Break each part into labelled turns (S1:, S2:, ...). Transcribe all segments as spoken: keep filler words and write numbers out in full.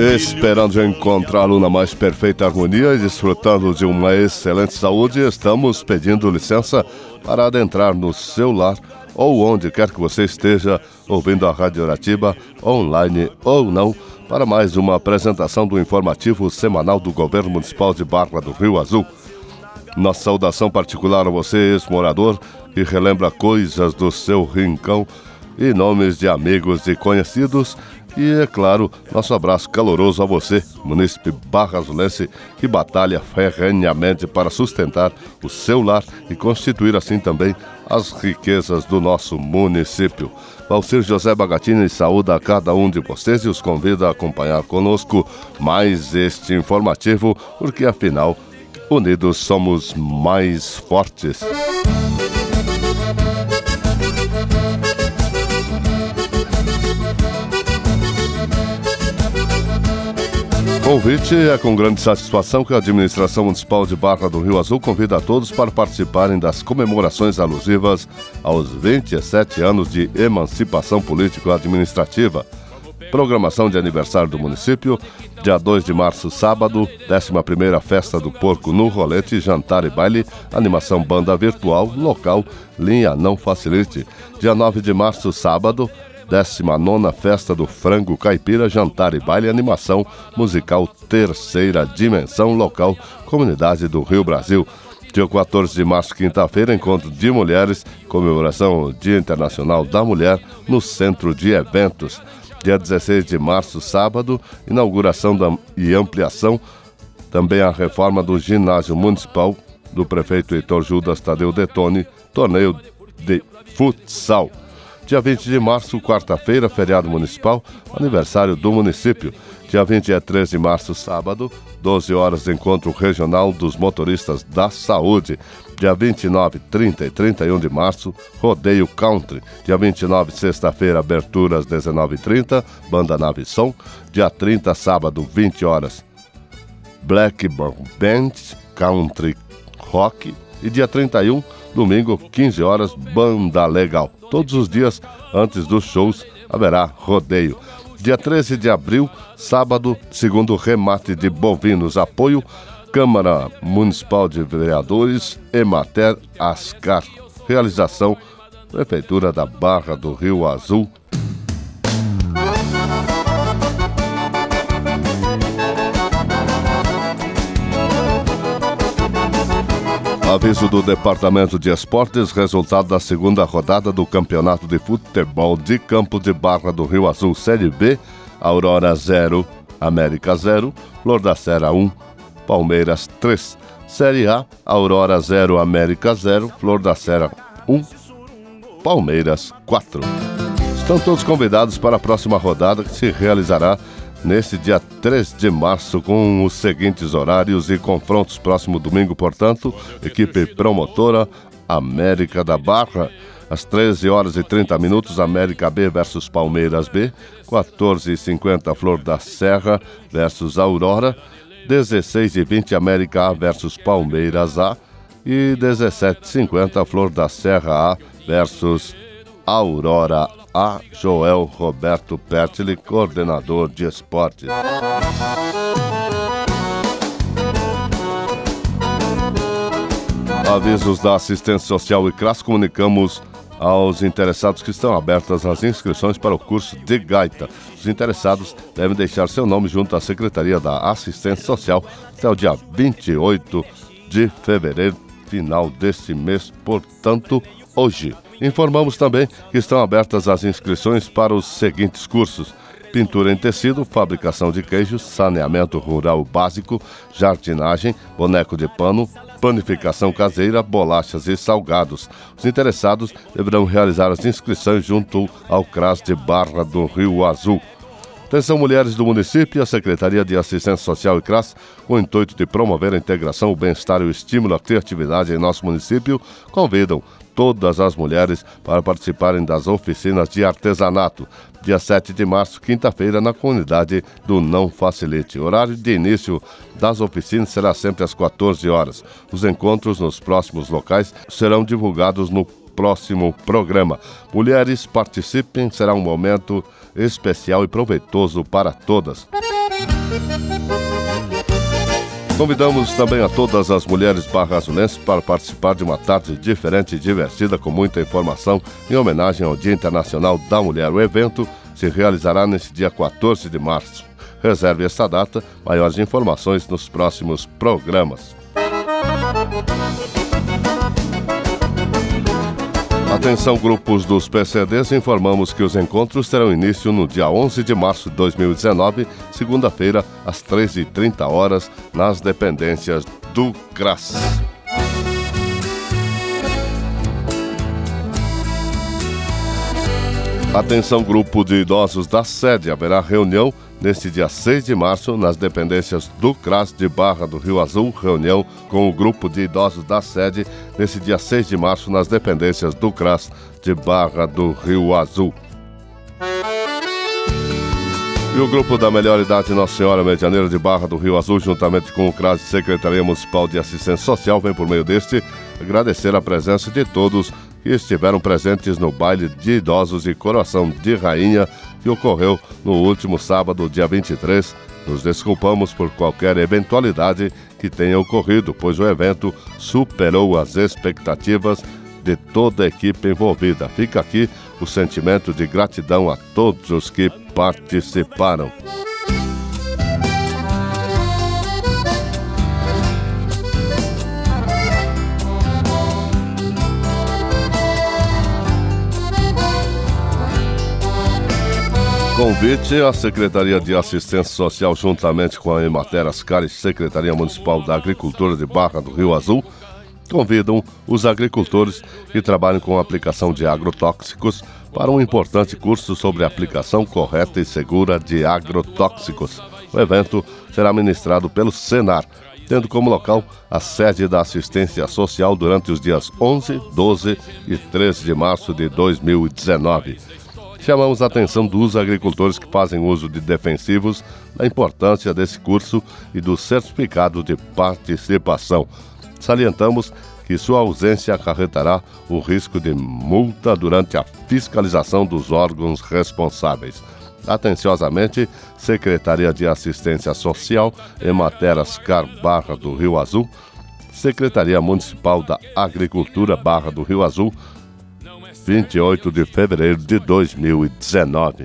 S1: Esperando encontrá-lo na mais perfeita harmonia e desfrutando de uma excelente saúde, estamos pedindo licença para adentrar no seu lar ou onde quer que você esteja ouvindo a Rádio Aratiba, online ou não, para mais uma apresentação do informativo semanal do Governo Municipal de Barra do Rio Azul. Nossa saudação particular a você, ex-morador, que relembra coisas do seu rincão e nomes de amigos e conhecidos. E, é claro, nosso abraço caloroso a você, munícipe barra-azulense, que batalha ferrenhamente para sustentar o seu lar e constituir assim também as riquezas do nosso município. Valcir José Bagatini saúda a cada um de vocês e os convida a acompanhar conosco mais este informativo, porque afinal, unidos somos mais fortes. Convite é com grande satisfação que a Administração Municipal de Barra do Rio Azul convida a todos para participarem das comemorações alusivas aos vinte e sete anos de emancipação político-administrativa. Programação de aniversário do município, dia dois de março, sábado, décima primeira Festa do Porco no Rolete, jantar e baile, animação banda virtual, local, linha Não Facilite. Dia nove de março, sábado, décima nona Festa do Frango Caipira, jantar e baile, animação musical Terceira Dimensão, local, Comunidade do Rio Brasil. Dia quatorze de março, quinta-feira, encontro de mulheres, comemoração Dia Internacional da Mulher, no Centro de Eventos. Dia dezesseis de março, sábado, inauguração da, e ampliação, também a reforma do ginásio municipal do prefeito Heitor Judas Tadeu Detoni, torneio de futsal. Dia vinte de março, quarta-feira, feriado municipal, aniversário do município. Dia vinte e três de março, sábado, doze horas, encontro regional dos motoristas da saúde. Dia vinte e nove, trinta e trinta e um de março, rodeio country. Dia vinte e nove, sexta-feira, abertura às dezenove e trinta, banda Nave Som. Dia trinta, sábado, vinte horas, Blackburn Band, country rock. E dia trinta e um, domingo, quinze horas, banda legal. Todos os dias, antes dos shows, haverá rodeio. Dia treze de abril, sábado, segundo remate de bovinos. Apoio, Câmara Municipal de Vereadores, Emater Ascar. Realização, Prefeitura da Barra do Rio Azul. Aviso do Departamento de Esportes, resultado da segunda rodada do Campeonato de Futebol de Campo de Barra do Rio Azul, Série B, Aurora zero, América zero, Flor da Serra um, Palmeiras três. Série A, Aurora zero, América zero, Flor da Serra um, Palmeiras quatro. Estão todos convidados para a próxima rodada que se realizará nesse dia três de março, com os seguintes horários e confrontos. Próximo domingo, portanto, equipe promotora América da Barra, às treze horas e trinta minutos, América B versus Palmeiras B, quatorze e cinquenta, Flor da Serra versus Aurora, dezesseis e vinte, América A versus Palmeiras A e dezessete e cinquenta, Flor da Serra A versus Aurora A. Joel Roberto Pertile, coordenador de esportes. Avisos da assistência social e CRAS, comunicamos aos interessados que estão abertas as inscrições para o curso de gaita. Os interessados devem deixar seu nome junto à Secretaria da Assistência Social até o dia vinte e oito de fevereiro, final deste mês, portanto, hoje. Informamos também que estão abertas as inscrições para os seguintes cursos: pintura em tecido, fabricação de queijos, saneamento rural básico, jardinagem, boneco de pano, panificação caseira, bolachas e salgados. Os interessados deverão realizar as inscrições junto ao CRAS de Barra do Rio Azul. Atenção, mulheres do município, a Secretaria de Assistência Social e CRAS, com o intuito de promover a integração, o bem-estar e o estímulo à criatividade em nosso município, convidam todas as mulheres para participarem das oficinas de artesanato. Dia sete de março, quinta-feira, na comunidade do Não Facilite. Horário de início das oficinas será sempre às quatorze horas. Os encontros nos próximos locais serão divulgados no próximo programa. Mulheres, participem, será um momento especial e proveitoso para todas. Convidamos também a todas as mulheres barra-azuleenses para participar de uma tarde diferente e divertida com muita informação em homenagem ao Dia Internacional da Mulher. O evento se realizará nesse dia quatorze de março. Reserve esta data, maiores informações nos próximos programas. Atenção, grupos dos P C Ds, informamos que os encontros terão início no dia onze de março de dois mil e dezenove, segunda-feira, às treze e trinta horas, nas dependências do CRAS. Atenção, grupo de idosos da sede, haverá reunião neste dia seis de março, nas dependências do CRAS de Barra do Rio Azul, reunião com o grupo de idosos da sede, nesse dia seis de março, nas dependências do CRAS de Barra do Rio Azul. E o grupo da Melhor Idade Nossa Senhora Medianeira de Barra do Rio Azul, juntamente com o CRAS e Secretaria Municipal de Assistência Social, vem por meio deste agradecer a presença de todos que estiveram presentes no baile de idosos e Coração de Rainha, que ocorreu no último sábado, dia vinte e três. Nos desculpamos por qualquer eventualidade que tenha ocorrido, pois o evento superou as expectativas de toda a equipe envolvida. Fica aqui o sentimento de gratidão a todos os que participaram. Convite à Secretaria de Assistência Social, juntamente com a Emater Ascar e Secretaria Municipal da Agricultura de Barra do Rio Azul, convidam os agricultores que trabalham com a aplicação de agrotóxicos para um importante curso sobre a aplicação correta e segura de agrotóxicos. O evento será ministrado pelo Senar, tendo como local a sede da Assistência Social durante os dias onze, doze e treze de março de dois mil e dezenove. Chamamos a atenção dos agricultores que fazem uso de defensivos da importância desse curso e do certificado de participação. Salientamos que sua ausência acarretará o risco de multa durante a fiscalização dos órgãos responsáveis. Atenciosamente, Secretaria de Assistência Social, Emater Ascar Barra do Rio Azul, Secretaria Municipal da Agricultura Barra do Rio Azul, vinte e oito de fevereiro de dois mil e dezenove.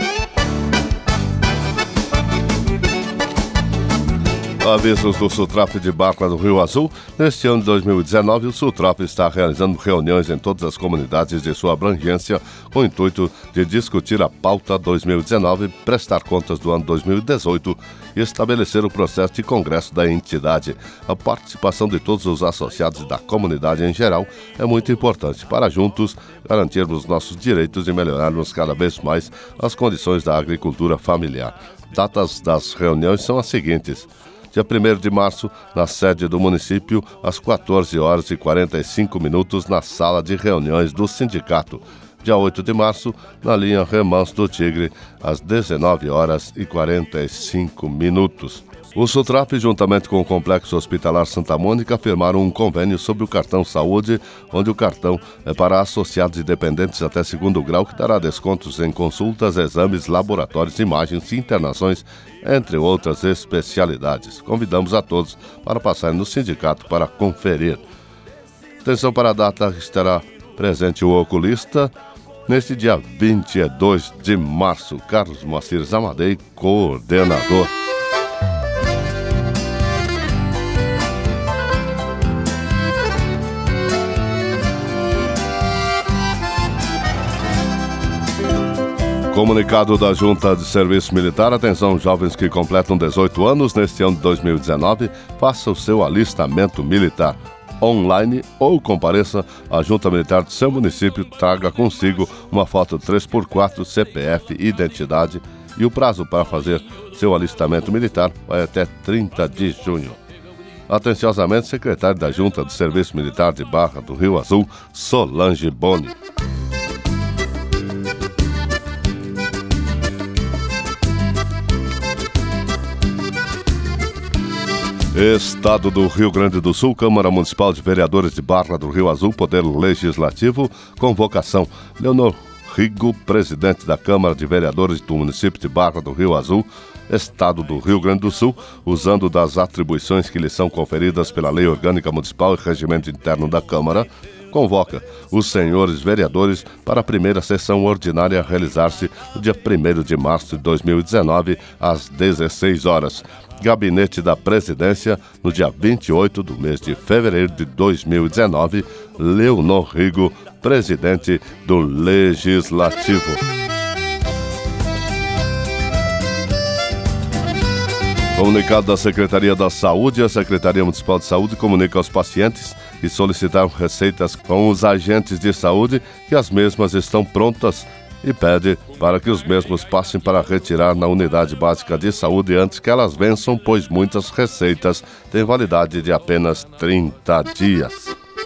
S1: Avisos do Sutraf de Barra do Rio Azul. Neste ano de dois mil e dezenove, o Sutraf está realizando reuniões em todas as comunidades de sua abrangência com o intuito de discutir a pauta dois mil e dezenove, prestar contas do ano dois mil e dezoito e estabelecer o processo de congresso da entidade. A participação de todos os associados e da comunidade em geral é muito importante para juntos garantirmos nossos direitos e melhorarmos cada vez mais as condições da agricultura familiar. Datas das reuniões são as seguintes: dia primeiro de março, na sede do município, às quatorze horas e quarenta e cinco minutos, na sala de reuniões do sindicato. Dia oito de março, na linha Remanso do Tigre, às dezenove horas e quarenta e cinco minutos. O Sutraf, juntamente com o Complexo Hospitalar Santa Mônica, firmaram um convênio sobre o cartão saúde, onde o cartão é para associados e dependentes até segundo grau, que dará descontos em consultas, exames, laboratórios, imagens e internações, entre outras especialidades. Convidamos a todos para passarem no sindicato para conferir. Atenção para a data que estará presente o oculista neste dia vinte e dois de março. Carlos Moacir Amadei, coordenador. Comunicado da Junta de Serviço Militar. Atenção, jovens que completam dezoito anos neste ano de dois mil e dezenove, faça o seu alistamento militar online ou compareça à Junta Militar do seu município, traga consigo uma foto três por quatro, C P F, identidade, e o prazo para fazer seu alistamento militar vai até trinta de junho. Atenciosamente, secretário da Junta de Serviço Militar de Barra do Rio Azul, Solange Boni. Estado do Rio Grande do Sul, Câmara Municipal de Vereadores de Barra do Rio Azul, Poder Legislativo, convocação. Leonor Rigo, presidente da Câmara de Vereadores do município de Barra do Rio Azul, Estado do Rio Grande do Sul, usando das atribuições que lhe são conferidas pela Lei Orgânica Municipal e Regimento Interno da Câmara, convoca os senhores vereadores para a primeira sessão ordinária a realizar-se no dia primeiro de março de dois mil e dezenove, às dezesseis horas. Gabinete da Presidência, no dia vinte e oito do mês de fevereiro de dois mil e dezenove, Leonor Rigo, presidente do Legislativo. Comunicado da Secretaria da Saúde, a Secretaria Municipal de Saúde comunica aos pacientes que solicitaram receitas com os agentes de saúde que as mesmas estão prontas e pede para que os mesmos passem para retirar na Unidade Básica de Saúde antes que elas vençam, pois muitas receitas têm validade de apenas trinta dias.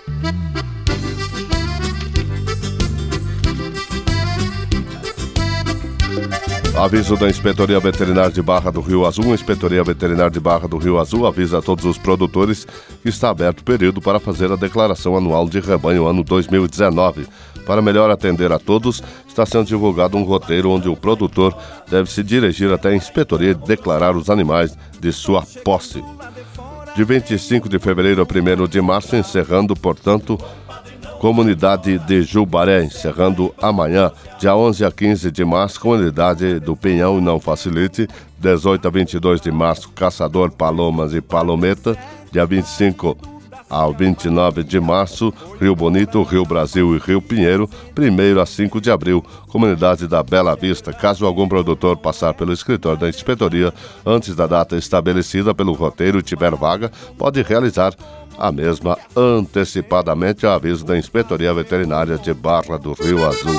S1: Aviso da Inspetoria Veterinária de Barra do Rio Azul. A Inspetoria Veterinária de Barra do Rio Azul avisa a todos os produtores que está aberto o período para fazer a declaração anual de rebanho ano dois mil e dezenove. Para melhor atender a todos, está sendo divulgado um roteiro onde o produtor deve se dirigir até a inspetoria e declarar os animais de sua posse. De vinte e cinco de fevereiro a primeiro de março, encerrando, portanto, Comunidade de Jubaré, encerrando amanhã, dia onze a quinze de março, Comunidade do Pinhão e Não Facilite, dezoito a vinte e dois de março, Caçador, Palomas e Palometa, dia vinte e cinco ao vinte e nove de março, Rio Bonito, Rio Brasil e Rio Pinheiro, primeiro a cinco de abril, Comunidade da Bela Vista. Caso algum produtor passar pelo escritório da inspetoria antes da data estabelecida pelo roteiro e tiver vaga, pode realizar a mesma antecipadamente, a aviso da Inspetoria Veterinária de Barra do Rio Azul.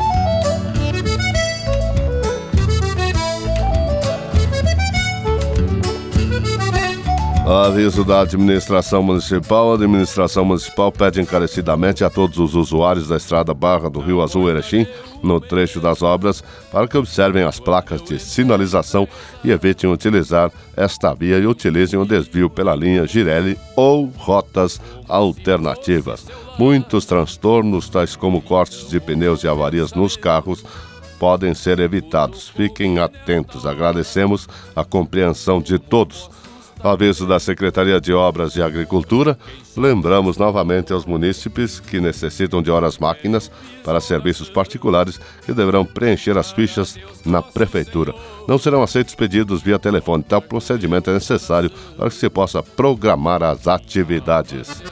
S1: Aviso da Administração Municipal. A Administração Municipal pede encarecidamente a todos os usuários da estrada Barra do Rio Azul Erechim, no trecho das obras, para que observem as placas de sinalização e evitem utilizar esta via e utilizem o desvio pela linha Girelli ou rotas alternativas. Muitos transtornos, tais como cortes de pneus e avarias nos carros, podem ser evitados. Fiquem atentos. Agradecemos a compreensão de todos. Aviso da Secretaria de Obras e Agricultura, lembramos novamente aos munícipes que necessitam de horas máquinas para serviços particulares que deverão preencher as fichas na Prefeitura. Não serão aceitos pedidos via telefone. Tal procedimento é necessário para que se possa programar as atividades.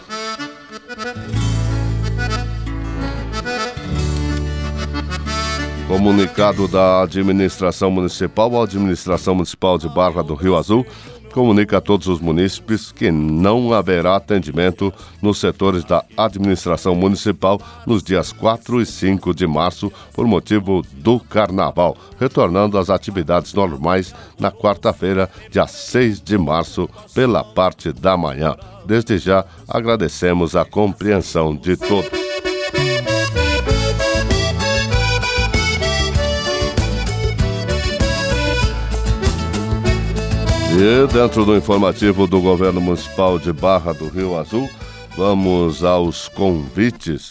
S1: Comunicado da Administração Municipal. A Administração Municipal de Barra do Rio Azul comunica a todos os munícipes que não haverá atendimento nos setores da administração municipal nos dias quatro e cinco de março por motivo do Carnaval, retornando às atividades normais na quarta-feira, dia seis de março, pela parte da manhã. Desde já, agradecemos a compreensão de todos. E dentro do informativo do Governo Municipal de Barra do Rio Azul, vamos aos convites.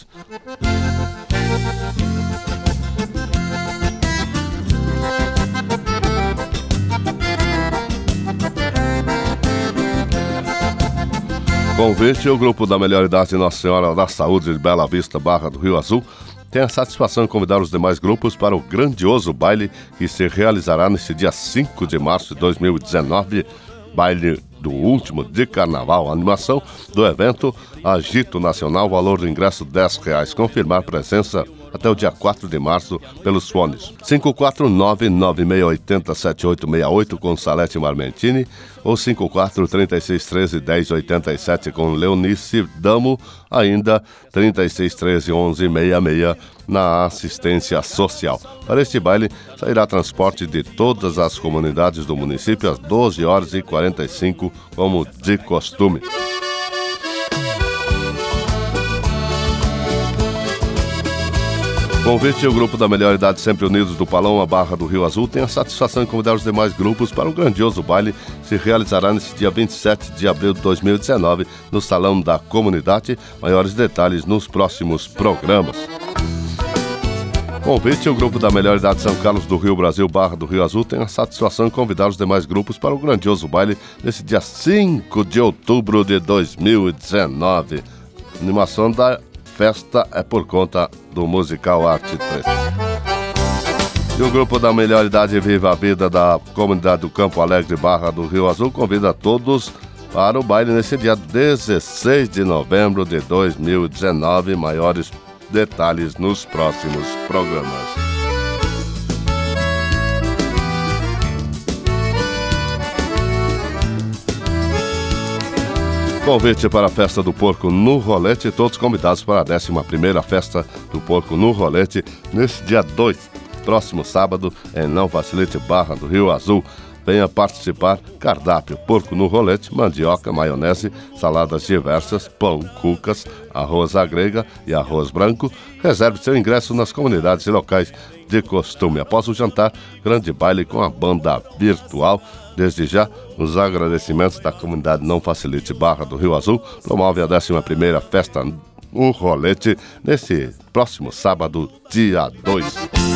S1: Convite: o Grupo da Melhor Idade Nossa Senhora da Saúde de Bela Vista, Barra do Rio Azul, tem a satisfação de convidar os demais grupos para o grandioso baile que se realizará nesse dia cinco de março de dois mil e dezenove, baile do último de Carnaval. A animação do evento, Agito Nacional, valor do ingresso dez reais. Confirmar presença até o dia quatro de março pelos fones cinco quatro nove, nove seis oito zero, sete oito seis oito com Salete Marmentini ou cinco quatro três seis um três, um zero oito sete com Leonice Damo, ainda trinta e seis treze, onze sessenta e seis na assistência social. Para este baile sairá transporte de todas as comunidades do município às doze horas e quarenta e cinco, como de costume. Convite: o Grupo da Melhor Idade Sempre Unidos do Palão, a Barra do Rio Azul, tem a satisfação de convidar os demais grupos para um grandioso baile que se realizará nesse dia vinte e sete de abril de dois mil e dezenove no Salão da Comunidade. Maiores detalhes nos próximos programas. Convite, o grupo da melhor idade de São Carlos do Rio Brasil, Barra do Rio Azul, tem a satisfação de convidar os demais grupos para o grandioso baile nesse dia cinco de outubro de dois mil e dezenove. A animação da festa é por conta do Musical Arte três. E o grupo da melhor idade Viva a Vida da comunidade do Campo Alegre, Barra do Rio Azul, convida todos para o baile nesse dia dezesseis de novembro de dois mil e dezenove. Maiores detalhes nos próximos programas. Convite para a Festa do Porco no Rolete, todos convidados para a décima primeira Festa do Porco no Rolete, nesse dia dois, próximo sábado, em Não Facilite, Barra do Rio Azul. Venha participar. Cardápio: porco no rolete, mandioca, maionese, saladas diversas, pão, cucas, arroz à grega e arroz branco. Reserve seu ingresso nas comunidades e locais de costume. Após o jantar, grande baile com a banda virtual. Desde já, os agradecimentos da comunidade Não Facilite, Barra do Rio Azul promove a décima primeira Festa no Rolete nesse próximo sábado, dia dois.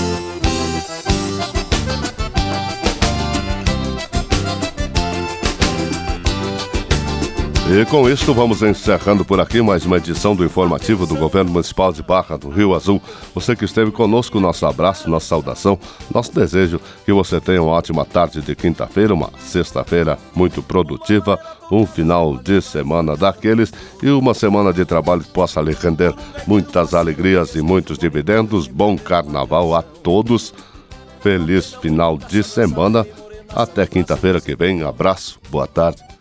S1: E com isto vamos encerrando por aqui mais uma edição do informativo do Governo Municipal de Barra do Rio Azul. Você que esteve conosco, nosso abraço, nossa saudação, nosso desejo que você tenha uma ótima tarde de quinta-feira, uma sexta-feira muito produtiva, um final de semana daqueles e uma semana de trabalho que possa lhe render muitas alegrias e muitos dividendos. Bom carnaval a todos, feliz final de semana, até quinta-feira que vem, abraço, boa tarde